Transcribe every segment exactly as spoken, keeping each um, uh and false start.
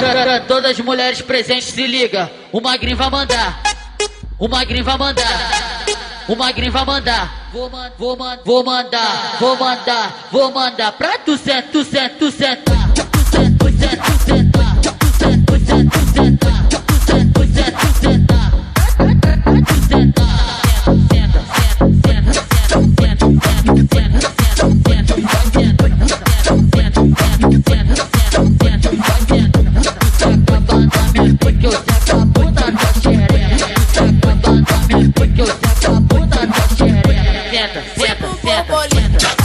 Pra todas as mulheres presentes, se liga. O magrinho vai mandar. O magrinho vai mandar. O magrinho vai mandar. Vou, man, vou, man, vou mandar. Vou mandar. Vou mandar pra tu sentar, tu sentar, tu sentar. Tu sentar, tu sentar, tu sentar. Tu sentar, tu sentar, tu sentar. Tu sentar, tu sentar, tu sentar. Tu sentar. Senta, senta, senta, senta, senta, senta, senta, porque eu saco a bunda da xereca. Saco a bunda porque eu saco a bunda da xereca. Senta, senta, senta, senta.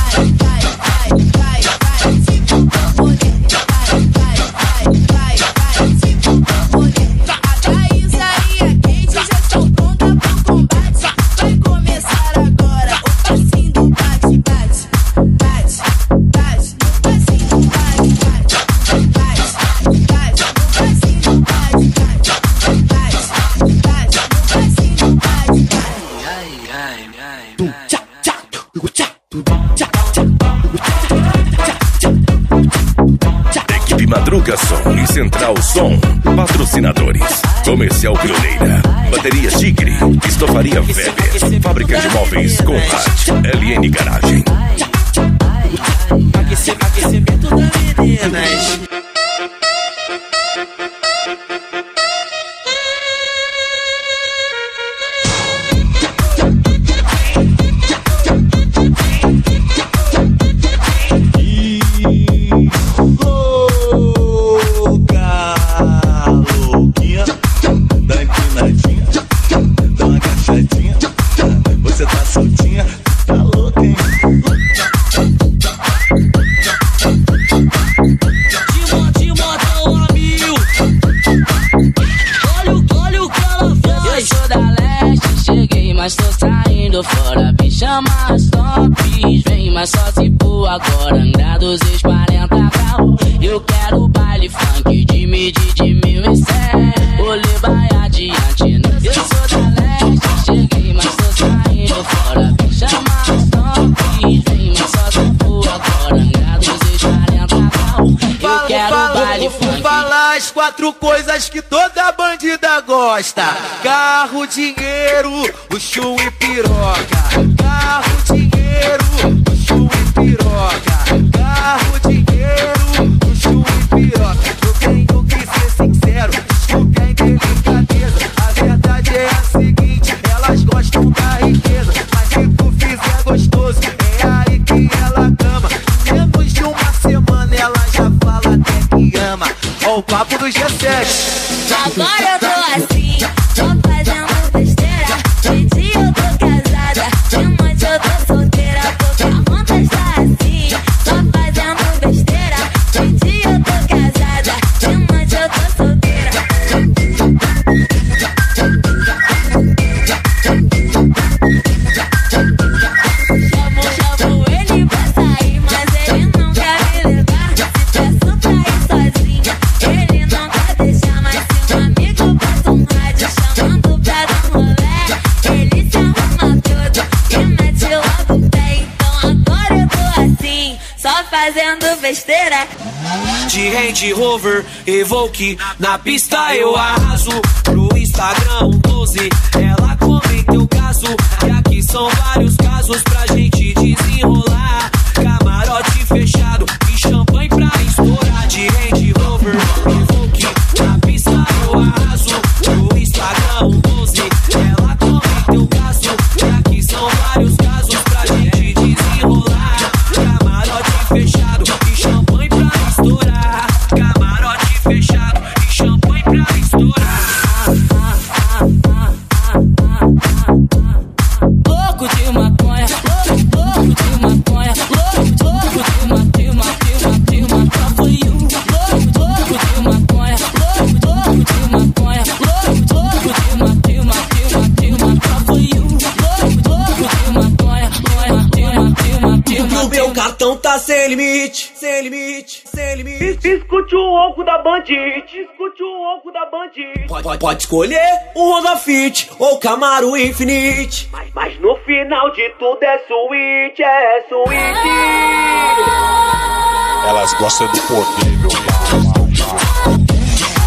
Equipe Madruga Som e Central Som. Patrocinadores: Comercial Pioneira, Bateria Tigre, Estofaria Weber, Fábrica de Móveis Conrad, L N Garagem. Aquecimento da meninas. Mas tô saindo fora, me chama as tops. Vem, mas só se for agora. Andar duzentos e quarenta graus. Eu quero baile funk de medir de mil e cem. Olê, vai adiante. Eu sou da leste, cheguei, mas tô saindo fora. Me chama as tops. Vem, mas só se for agora. Andar duzentos e quarenta graus. Eu quero baile funk. Fala as quatro coisas que toda bandida gosta: carro, dinheiro, luxo e piroca. Carro, dinheiro, luxo e piroca. Carro, dinheiro, luxo e piroca. Eu tenho que ser sincero, desculpe a indelicadeza. A verdade é a seguinte: elas gostam da riqueza, mas se tu fizer gostoso, é aí que ela ama. Menos de uma semana ela já fala até que ama. Ó o papo do G sete. Agora eu tô assim, tô fazendo besteira. De dia eu tô casada, de noite eu tô solteira. Pocahontas tá assim, tô fazendo besteira. De dia eu tô casada, de noite eu tô solteira. Chamo, chamo ele pra sair, mas ele não quer me levar. Se peço pra ir sozinha, ele não quer deixar. Mas se um amigo passa um rádio chamando pra dar um rolê, ele se arruma todo e mete logo o pé. Então agora eu tô assim, só fazendo besteira. De Range Rover, Evoque, na pista eu arraso. Pro Instagram um close, ela comenta o caso. E aqui são vários casos pra gente desenrolar. Camarote fechado e champanhe pra estourar. De Range Rover, Evoque, na pista eu arraso. Pro Instagram um close, ela comenta o caso. E aqui são vários casos pra gente desenrolar. Camarote fechado e champanhe pra estourar. Camarote fechado e champanhe pra estourar. Louco de maconha, louco, louco de maconha, louco, louco de maconha, de maconha, de maconha, foi you. Louco, louco de maconha, louco, louco de maconha, louco, louco de maconha, de maconha, de maconha, foi you. Louco, louco de maconha, de maconha, de maconha. O meu cartão tá sem limite, sem limite, sem limite. Escute o ronco da bandite, escute o ronco da bandite. Pode, pode, pode escolher um Honda Fit ou Camaro Infinite. Mas, mas no final de tudo é suíte, é suíte. Elas gostam do poder, meu pai.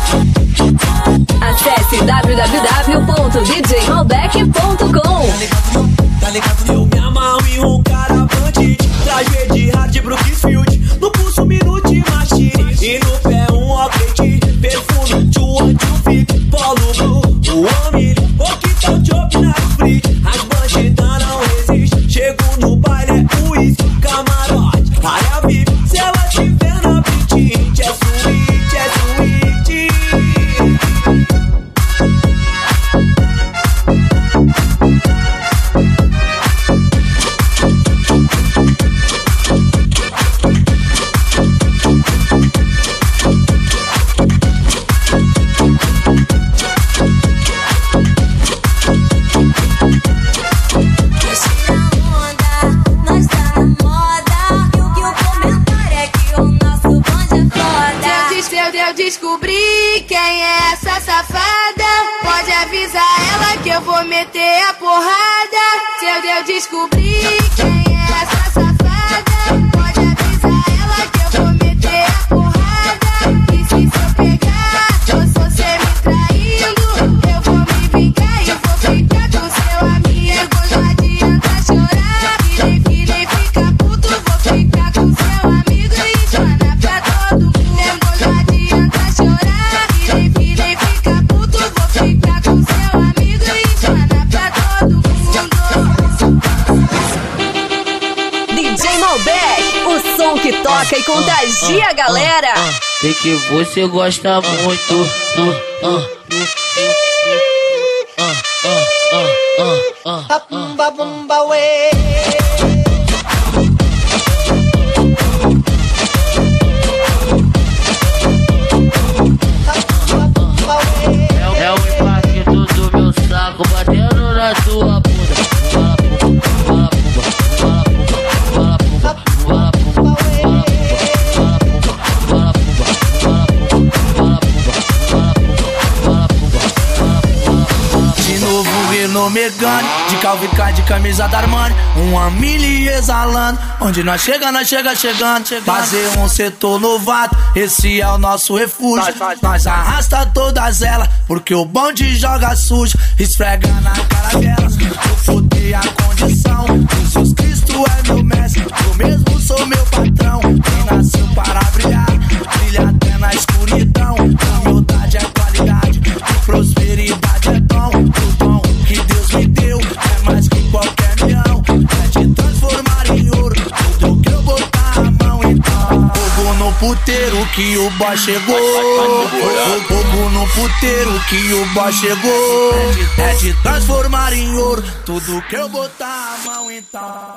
perfume, tchuan, tchufic, polo blue, o homem, o que tal job na free, as bandidas não resistem, chego no baile, é uísque, camarote, área V I P, se ela tiver na apetite, é suíte, é suíte. Eu descobri quem é essa safada. Pode avisar ela que eu vou meter a porrada. Se eu, eu descobri quem é essa safada, pode avisar ela que eu vou meter a porrada. E se, se eu pegar, eu sou você me traindo, eu vou me vingar e vou ficar com seu amigo. Não adianta chorar, que nem, que nem fica puto. Vou ficar com seu amigo e espana pra todo mundo. Não adianta chorar, que nem, que nem fica puto. Vou ficar com seu amigo e espana pra todo mundo. D J Malbec, o som que toca e contagia a galera. Sei que você gosta muito do. A bumba bumba ué. É o impacto do meu saco batendo na tua bunda. Fala pumba, fala pumba, fala pumba, fala pumba, fala pumba, fala pumba, fala pumba, fala pumba, fala pumba, fala pumba, fala pumba. De novo Renault Megane, de Calvin de camisa da Armani, uma mili exalando, onde nós chega, nós chega chegando, fazer um setor novato, esse é o nosso refúgio, nós arrasta todas elas, porque o bonde joga sujo, esfrega na cara delas, eu fudei a condição, Jesus Cristo é meu mestre, eu mesmo sou meu patrão, quem nasceu para brilhar, brilha até na escuridão, humildade é qualidade, prosperidade é dom, o dom que Deus me deu é mais que qualquer milhão, é de transformar em ouro tudo que eu botar a mão. Então fogo no puteiro que o boy chegou, fogo no puteiro que o boy chegou, é de transformar em ouro tudo que eu botar a mão. Então